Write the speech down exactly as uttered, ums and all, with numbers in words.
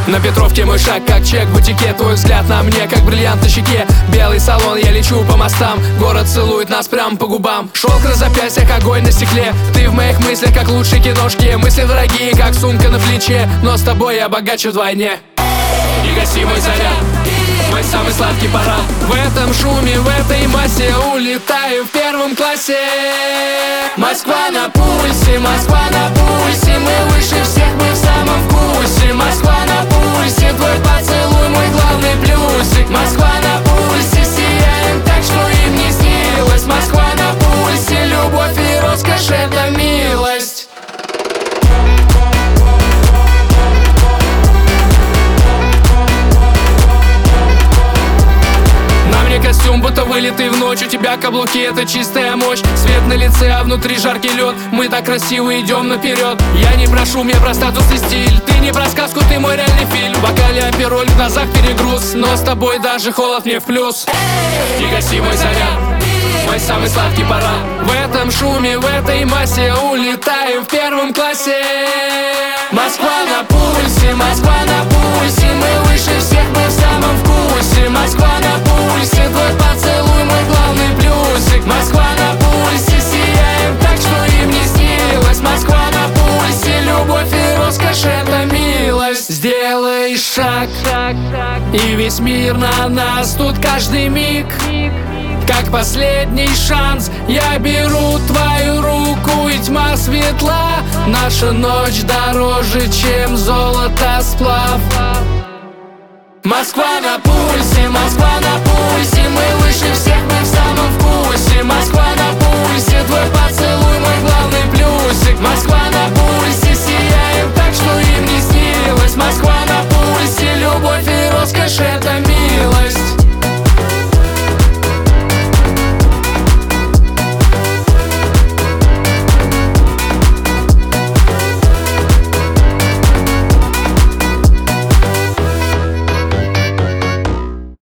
На Петровке мой шаг, как чек в бутике. Твой взгляд на мне, как бриллиант на щеке. Белый салон, я лечу по мостам. Город целует нас прям по губам. Шелк на запястьях, огонь на стекле. Ты в моих мыслях, как лучшие киношки. Мысли дорогие, как сумка на плече. Но с тобой я богаче вдвойне. И гаси мой заряд, мой самый сладкий парад. В этом шуме, в этой массе улетаю в первом классе. Москва на пульсе, Москва на пульсе. Мы выше всех, мы в самом вкусе. Москва на пульсе, твой поцелуй мой главный плюсик. Москва на пульсе, сияем так, что им не снилось. Москва на пульсе, любовь и роскошь — это милость. Костюм будто вылитый в ночь. У тебя каблуки — это чистая мощь. Свет на лице, а внутри жаркий лед. Мы так красиво идем наперед. Я не про шум, я про статус и стиль. Ты не про сказку, ты мой реальный фильм. В бокале апероль, в глазах перегруз. Но с тобой даже холод мне в плюс. И гаси мой заряд, мой самый сладкий парад. В этом шуме, в этой массе улетаем в первом классе. Москва на пульсе, Москва на пульсе. Мы выше всех, мы в самом вкусе. Москва на пульсе, твой поцелуй мой главный плюсик. Москва на пульсе, сияем так, что им не снилось. Москва на пульсе, любовь и роскошь — это милость. Сделай шаг, и весь мир на нас. Тут каждый миг как последний шанс. Я беру твою руку, и тьма светла. Наша ночь дороже, чем золото сплав. Москва на пульсе, Москва на пульсе. Мы выше всех, мы в самом вкусе. Москва на пульсе.